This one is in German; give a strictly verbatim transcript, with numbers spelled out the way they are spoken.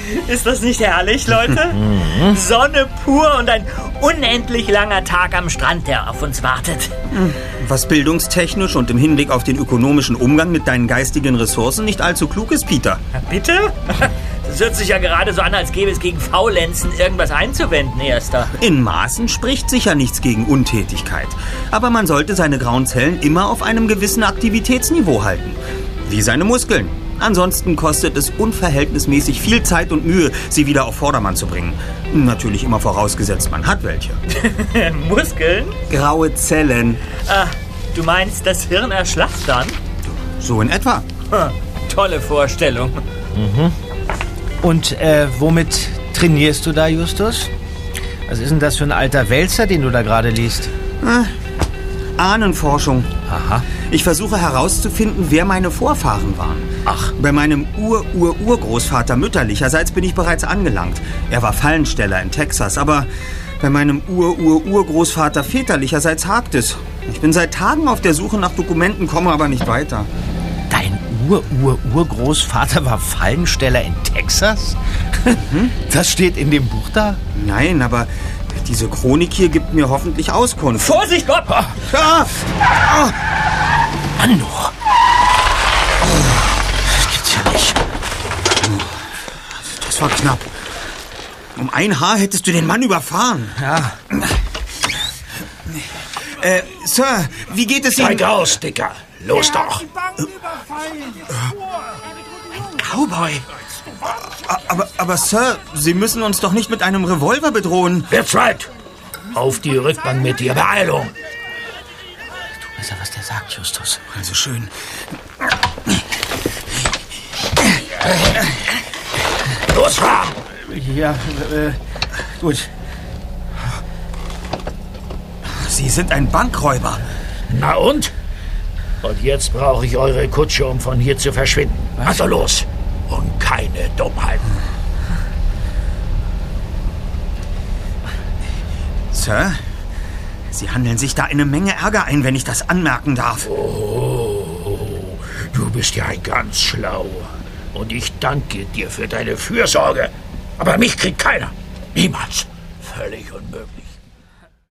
Ist das nicht herrlich, Leute? Sonne pur und ein unendlich langer Tag am Strand, der auf uns wartet. Was bildungstechnisch und im Hinblick auf den ökonomischen Umgang mit deinen geistigen Ressourcen nicht allzu klug ist, Peter. Bitte? Das hört sich ja gerade so an, als gäbe es gegen Faulenzen irgendwas einzuwenden, Erster. In Maßen spricht sicher nichts gegen Untätigkeit. Aber man sollte seine grauen Zellen immer auf einem gewissen Aktivitätsniveau halten. Wie seine Muskeln. Ansonsten kostet es unverhältnismäßig viel Zeit und Mühe, sie wieder auf Vordermann zu bringen. Natürlich immer vorausgesetzt, man hat welche. Muskeln? Graue Zellen. Ah, du meinst, das Hirn erschlafft dann? So in etwa. Hm, tolle Vorstellung. Mhm. Und äh, womit trainierst du da, Justus? Was ist denn das für ein alter Wälzer, den du da gerade liest? Äh, Ahnenforschung. Aha. Ich versuche herauszufinden, wer meine Vorfahren waren. Ach. Bei meinem Ur-Ur-Urgroßvater mütterlicherseits bin ich bereits angelangt. Er war Fallensteller in Texas, aber bei meinem Ur-Ur-Urgroßvater väterlicherseits hakt es. Ich bin seit Tagen auf der Suche nach Dokumenten, komme aber nicht weiter. Dein Ur-Ur-Urgroßvater war Fallensteller in Texas? Hm? Das steht in dem Buch da? Nein, aber diese Chronik hier gibt mir hoffentlich Auskunft. Vorsicht, Bob! Ah! Ah! Ah! Mann, du! Das gibt's ja nicht. Das war knapp. Um ein Haar hättest du den Mann überfahren. Ja. Äh, Sir, wie geht es Ihnen? Steig aus, Dicker. Los doch. Ein Cowboy. Aber, aber, Sir, Sie müssen uns doch nicht mit einem Revolver bedrohen. That's right. Auf die Rückbank mit dir. Beeilung. Du weißt ja, was der sagt, Justus. Also schön. Los, fahren! Ja, äh, gut. Sie sind ein Bankräuber. Na und? Und jetzt brauche ich eure Kutsche, um von hier zu verschwinden. Was? Also los. Und keine Dummheiten. Sir, Sie handeln sich da eine Menge Ärger ein, wenn ich das anmerken darf. Oh, du bist ja ein ganz schlau. Und ich danke dir für deine Fürsorge. Aber mich kriegt keiner. Niemals. Völlig unmöglich.